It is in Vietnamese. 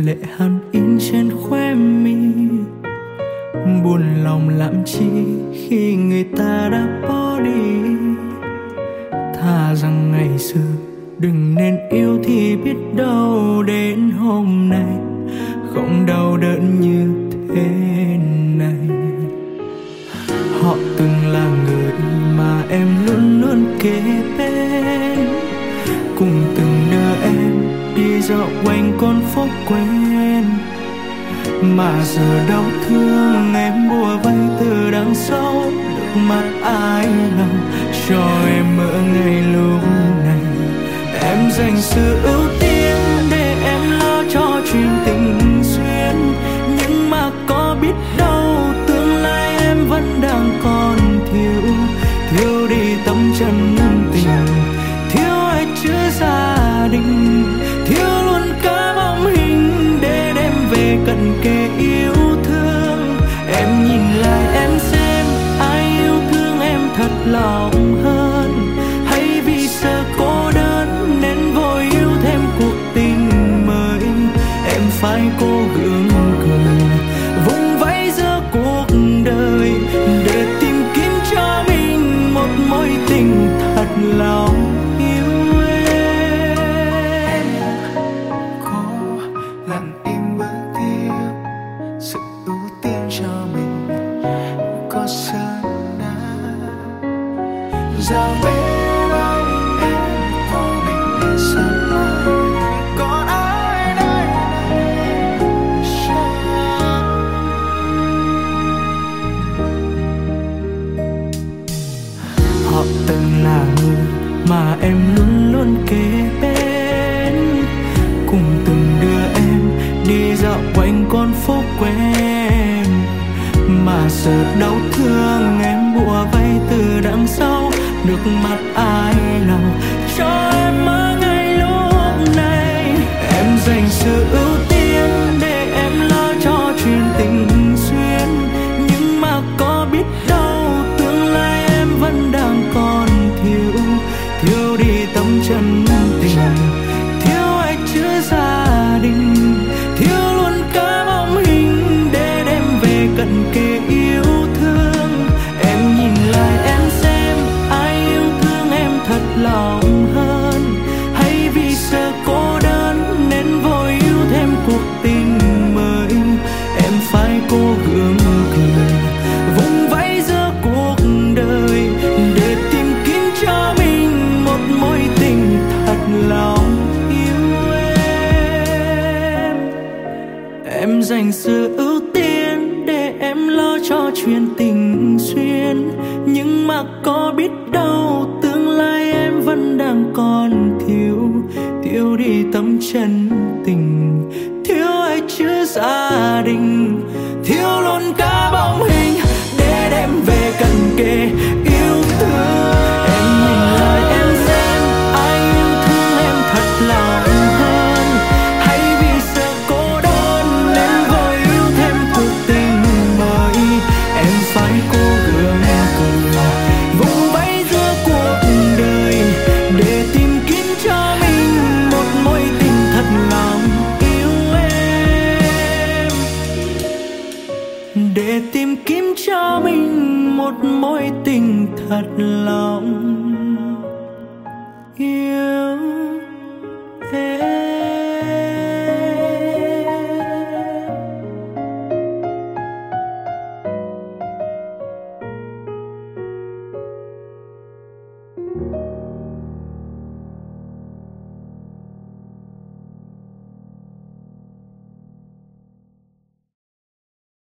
lệ hằn in trên khóe mi. Buồn lòng làm chi khi người ta đã bỏ đi. Thà rằng ngày xưa đừng nên yêu thì biết đâu đến hôm nay không đau đớn như thế này. Họ từng là người mà em luôn luôn kế bên, cùng từng đưa em đi dạo quanh con phố quen. Mà giờ đau thương em bủa vây từ đằng sau, nước mắt ai lòng cho em ở ngay lúc này. Em dành sự ưu tiên để em lo cho chuyện tình duyên, nhưng mà có biết đâu tương lai em vẫn đang còn thiếu. Thiếu đi tấm chân tình, thiếu ai chữa gia đình, thiếu luôn cả bóng hình để đem về cận kề yêu thương. Em nhìn lại em xem ai yêu thương em thật lòng hơn, hay vì sợ cô đơn nên vội yêu thêm cuộc tình mới. Em phải cố gượng cười vùng vẫy giữa cuộc đời để tìm kiếm cho mình một mối tình thật lòng yêu em. Cố lặng im bước tiếp sự ưu tiên cho mình, có sơn đã giao bên anh em có mình để sớm mai. Còn ai đây này chẳng. Họ từng là người mà em luôn luôn kế bên, cùng từng đưa em đi dạo quanh con phố quen. Mà giờ đau thương em bủa vây từ đằng sau, nước mắt ai lòng cho em ở ngay lúc này. Em dành sự ưu tiên để em lo cho chuyện tình duyên, nhưng mà có biết đâu tương lai em vẫn đang còn thiếu. Thiếu đi tấm chân tình, thiếu ai chữa gia đình, thiếu luôn cả bóng hình để đem về cận kề yêu thương. Em nhìn lại em xem ai yêu thương em thật lòng hơn, hay vì sợ cô đơn nên vội yêu thêm cuộc tình mới. Em phải cố gượng cười vùng vẫy giữa cuộc đời để tìm kiếm cho mình một mối tình thật lòng yêu em. Em dành sự ưu tiên để em lo cho chuyện tình duyên, nhưng mà có biết đâu tương lai em vẫn đang còn thiếu. Thiếu đi tấm chân tình, thiếu ai chữa gia đình, thiếu luôn cả bóng hình để đem về cận kề yêu thương. Em nhìn lại em xem ai yêu thương em thật lòng hơn, hay vì sợ cô đơn nên vội yêu thêm cuộc tình mới. Em phải cố gượng cười vùng vẫy giữa cuộc đời để tìm kiếm cho mình một mối tình thật lòng yêu em, để tìm kiếm cho mình một mối tình thật lòng yêu